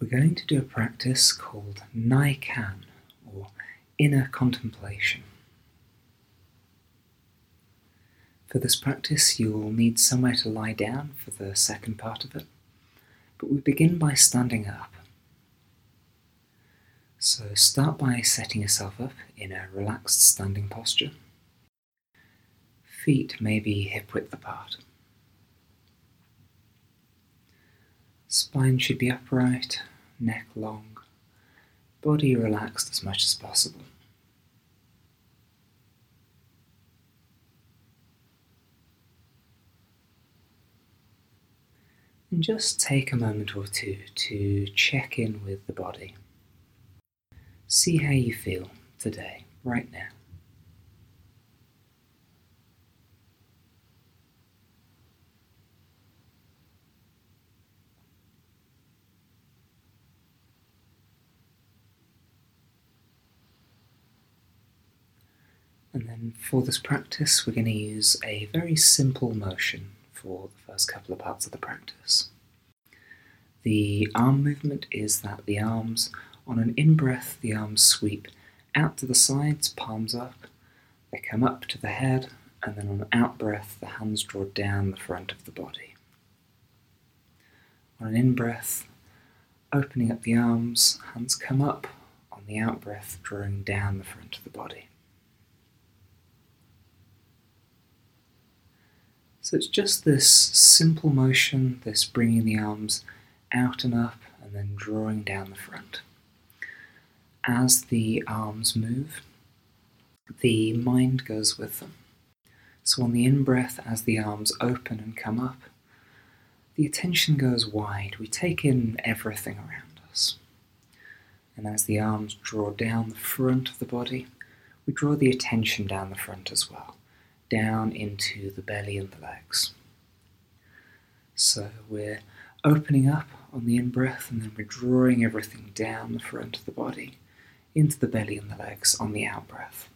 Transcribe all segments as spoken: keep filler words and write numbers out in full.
We're going to do a practice called Nai Kan, or inner contemplation. For this practice, you'll need somewhere to lie down for the second part of it, but we begin by standing up. So start by setting yourself up in a relaxed standing posture. Feet may be hip-width apart. Spine should be upright, neck long, body relaxed as much as possible. And just take a moment or two to check in with the body. See how you feel today, right now. And then for this practice, we're going to use a very simple motion for the first couple of parts of the practice. The arm movement is that the arms, on an in-breath, the arms sweep out to the sides, palms up, they come up to the head, and then on an out-breath, the hands draw down the front of the body. On an in-breath, opening up the arms, hands come up, on the out-breath, drawing down the front of the body. So it's just this simple motion, this bringing the arms out and up and then drawing down the front. As the arms move, the mind goes with them. So on the in-breath, as the arms open and come up, the attention goes wide. We take in everything around us. And as the arms draw down the front of the body, we draw the attention down the front as well, down into the belly and the legs. So we're opening up on the in-breath, and then we're drawing everything down the front of the body, into the belly and the legs on the out-breath.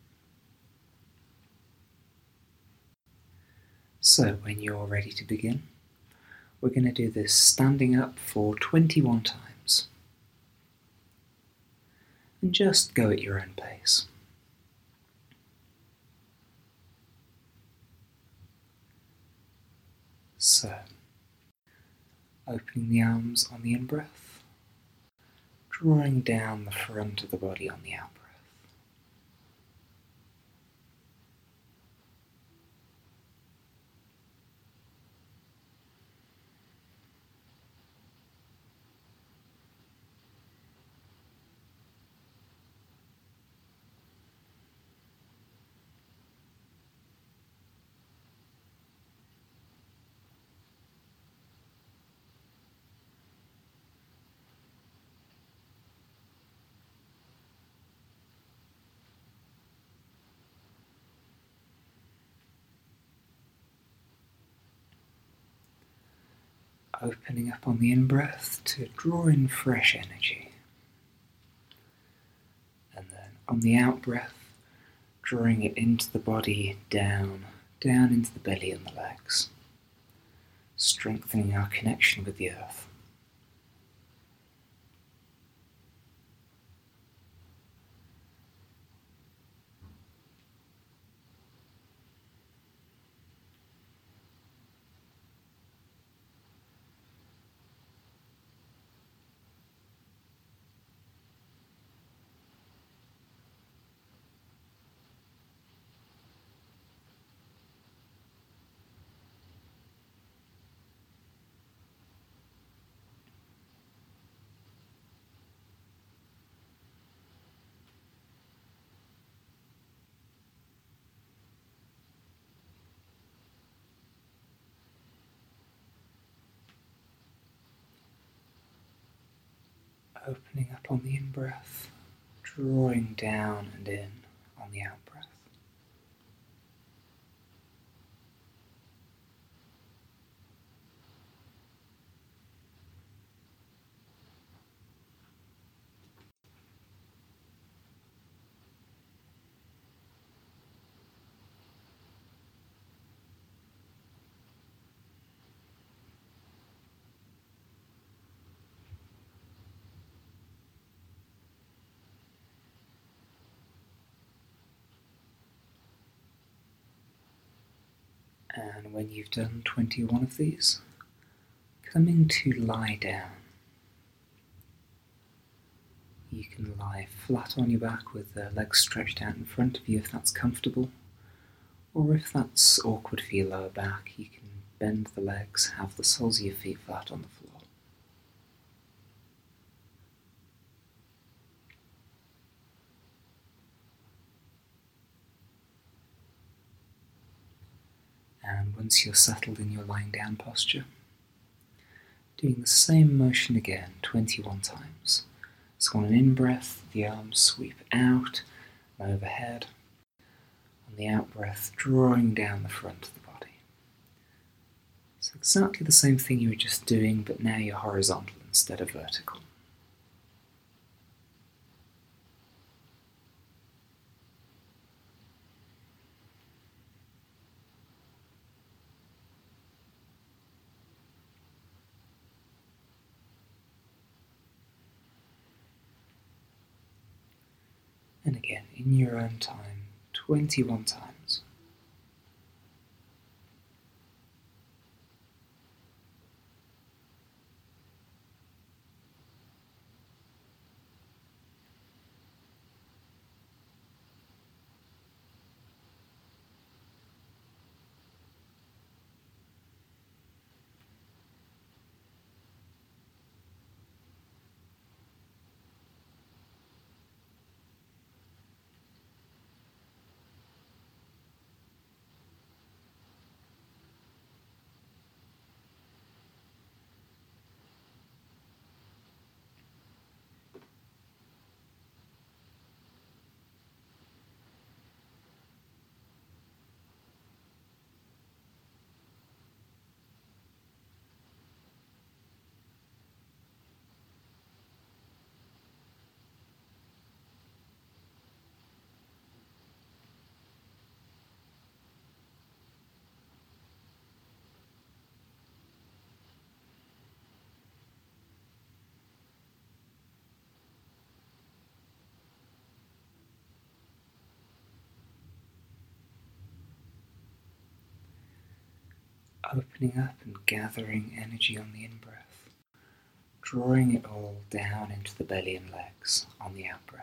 So when you're ready to begin, we're going to do this standing up for twenty-one times. And just go at your own pace. So, opening the arms on the in-breath, drawing down the front of the body on the out-breath. Opening up on the in-breath to draw in fresh energy. And then on the out-breath, drawing it into the body, down, down into the belly and the legs, strengthening our connection with the earth. Opening up on the in-breath, drawing down and in on the out-breath. And when you've done twenty-one of these, coming to lie down. You can lie flat on your back with the legs stretched out in front of you if that's comfortable, or if that's awkward for your lower back, you can bend the legs, have the soles of your feet flat on the floor. And once you're settled in your lying down posture, doing the same motion again twenty-one times. So on an in-breath, the arms sweep out and overhead. On the out-breath, drawing down the front of the body. So exactly the same thing you were just doing, but now you're horizontal instead of vertical. And again, in your own time, twenty-one times. Opening up and gathering energy on the in-breath, drawing it all down into the belly and legs on the out-breath.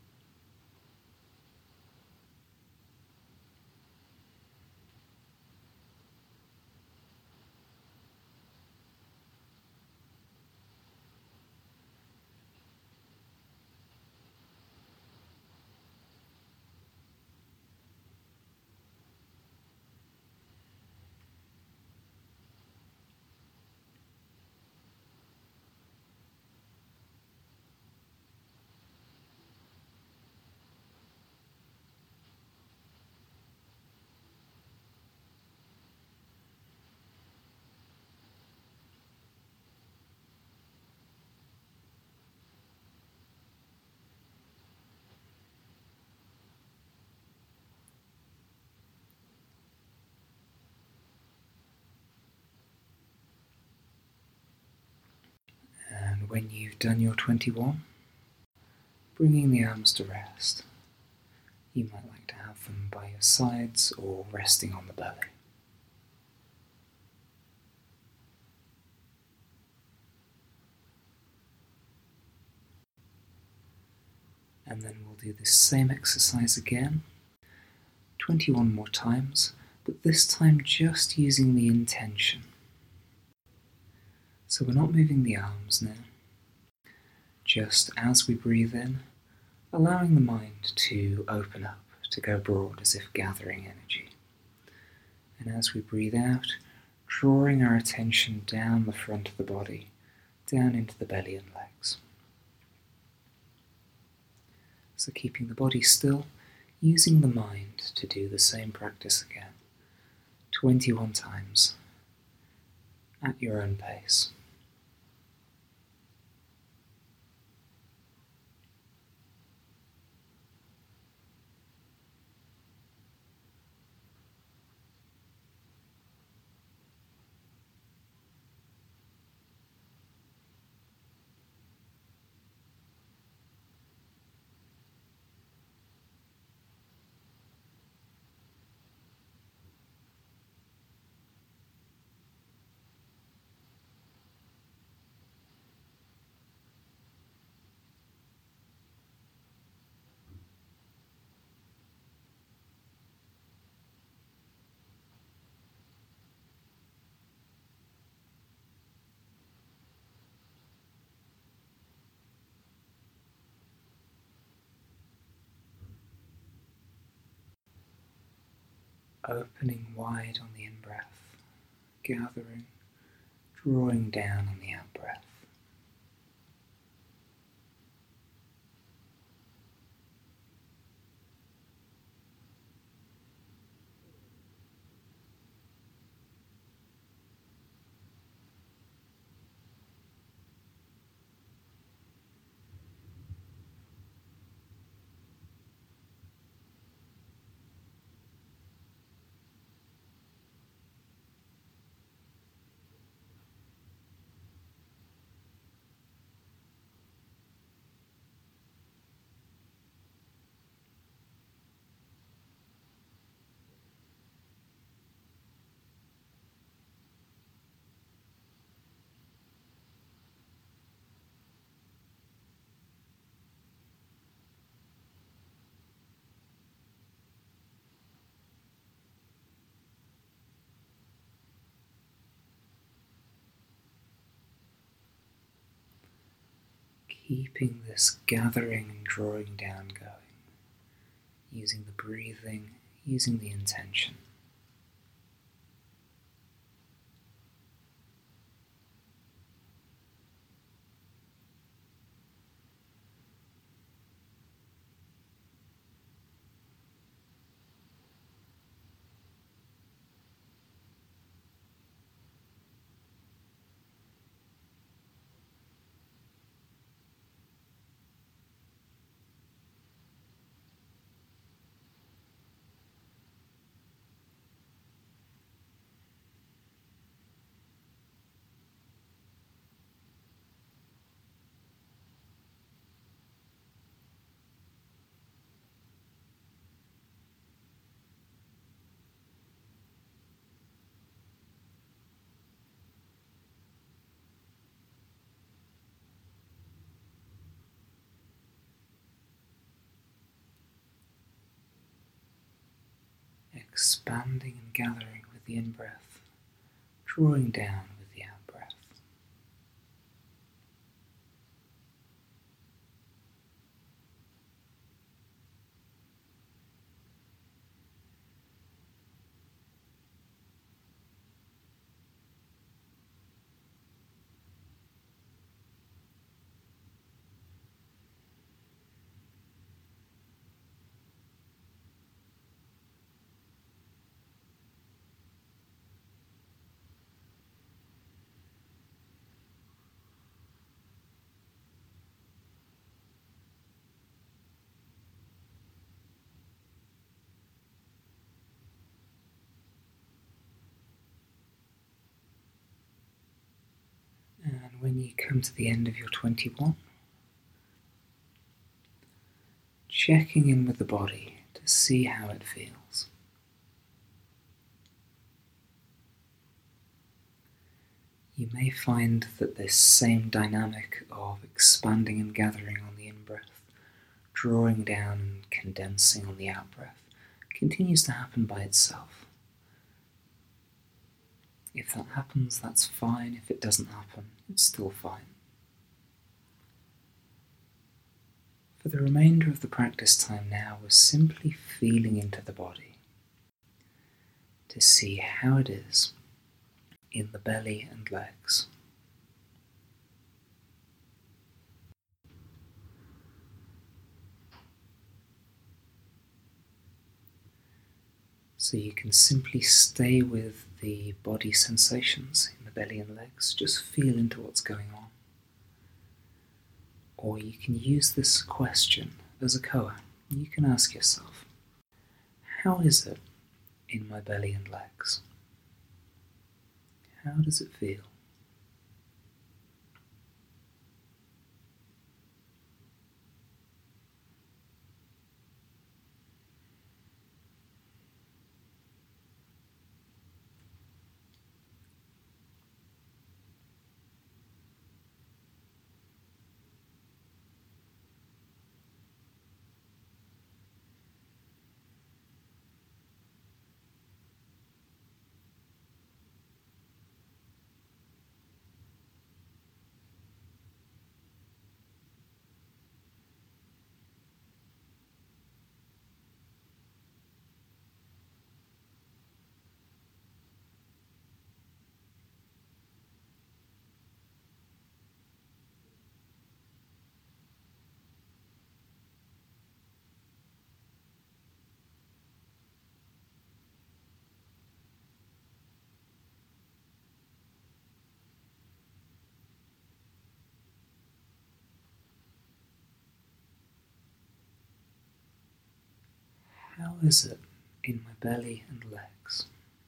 And when you've done your twenty-one, bringing the arms to rest. You might like to have them by your sides or resting on the belly. And then we'll do this same exercise again, twenty-one more times, but this time just using the intention. So we're not moving the arms now, just as we breathe in, allowing the mind to open up, to go broad as if gathering energy. And as we breathe out, drawing our attention down the front of the body, down into the belly and legs. So keeping the body still, using the mind to do the same practice again, twenty-one times, at your own pace. opening wide on the in-breath, gathering, drawing down on the out-breath. Keeping this gathering and drawing down going, using the breathing, using the intention. Expanding and gathering with the in-breath, drawing down with the out-breath. And when you come to the end of your twenty-one, checking in with the body to see how it feels. You may find that this same dynamic of expanding and gathering on the in-breath, drawing down and condensing on the out-breath, continues to happen by itself. If that happens, that's fine. If it doesn't happen, it's still fine. For the remainder of the practice time now, we're simply feeling into the body to see how it is in the belly and legs. So you can simply stay with the body sensations in the belly and legs, just feel into what's going on. Or you can use this question as a koan. You can ask yourself, how is it in my belly and legs? How does it feel? How is it in my belly and legs?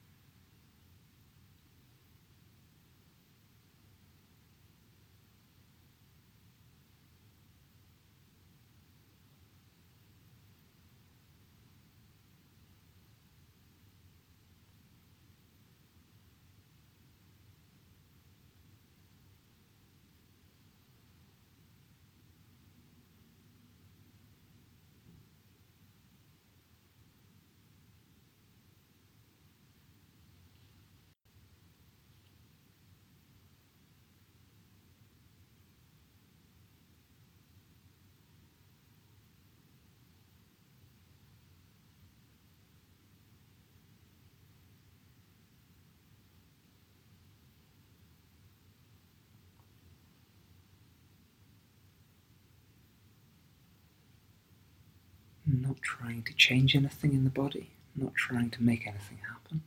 Not trying to change anything in the body, not trying to make anything happen.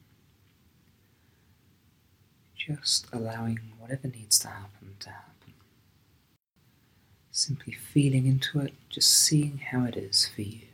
Just allowing whatever needs to happen to happen. Simply feeling into it, just seeing how it is for you.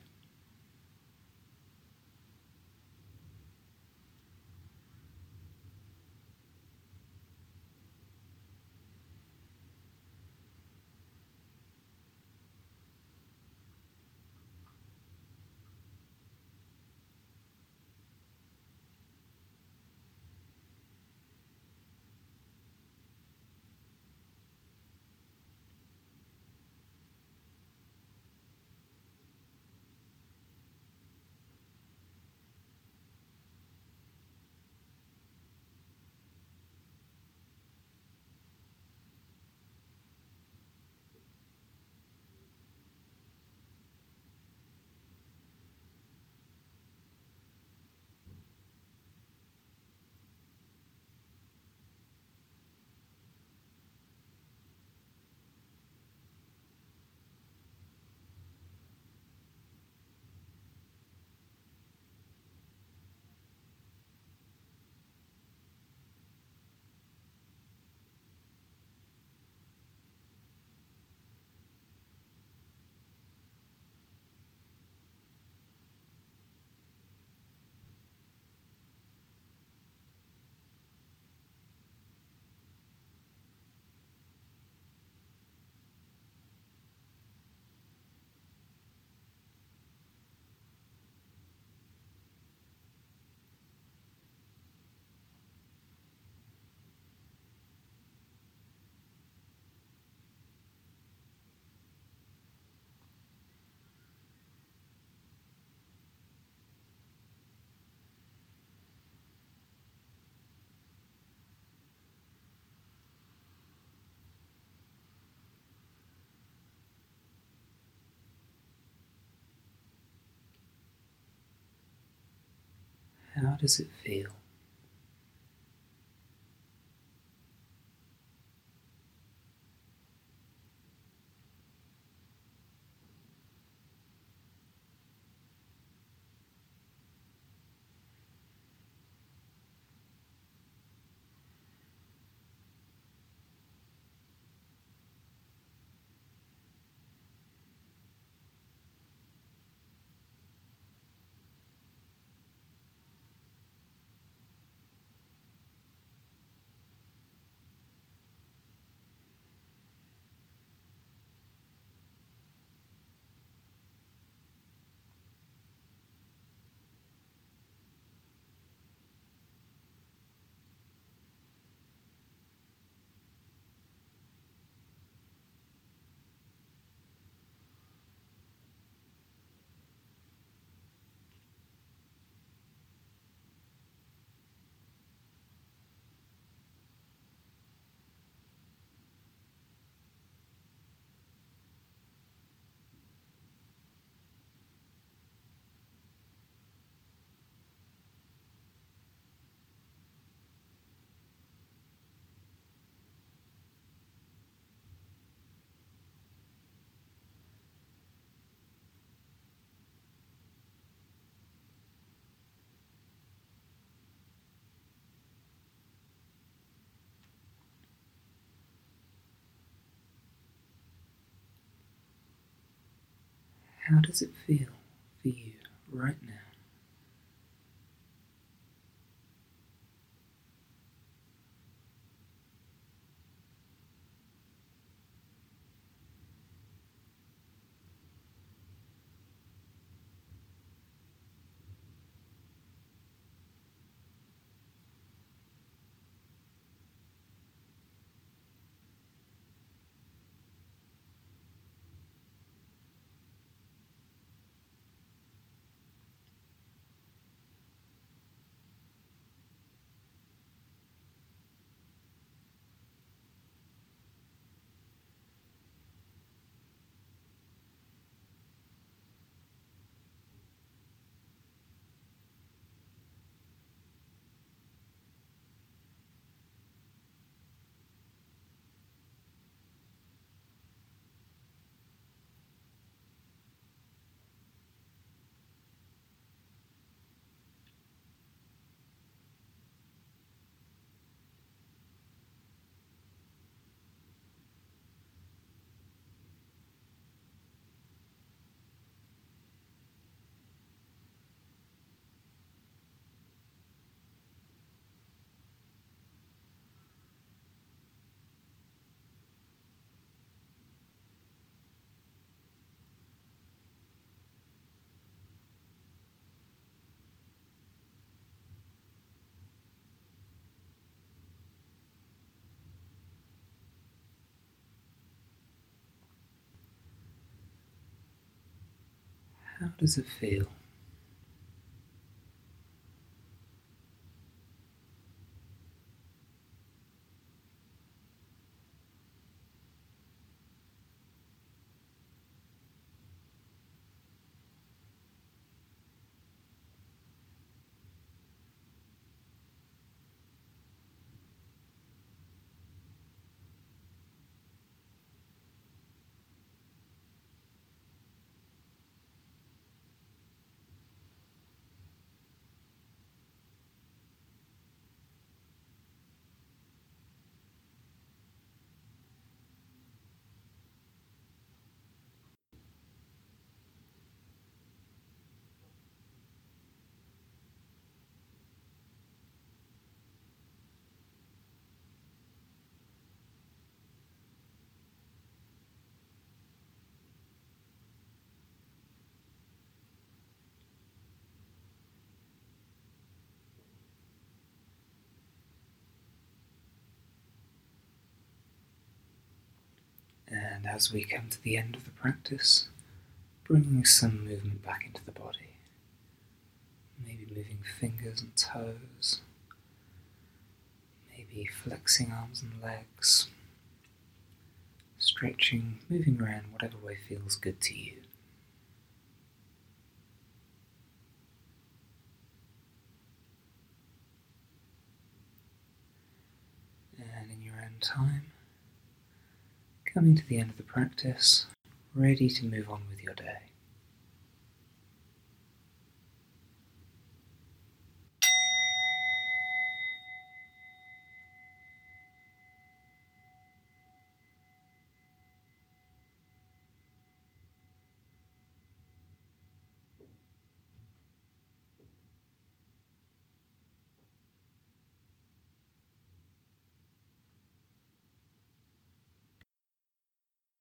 How does it feel? How does it feel for you right now. How does it feel? And as we come to the end of the practice, bringing some movement back into the body. Maybe moving fingers and toes, maybe flexing arms and legs, stretching, moving around whatever way feels good to you. And in your own time, coming to the end of the practice, ready to move on with your day.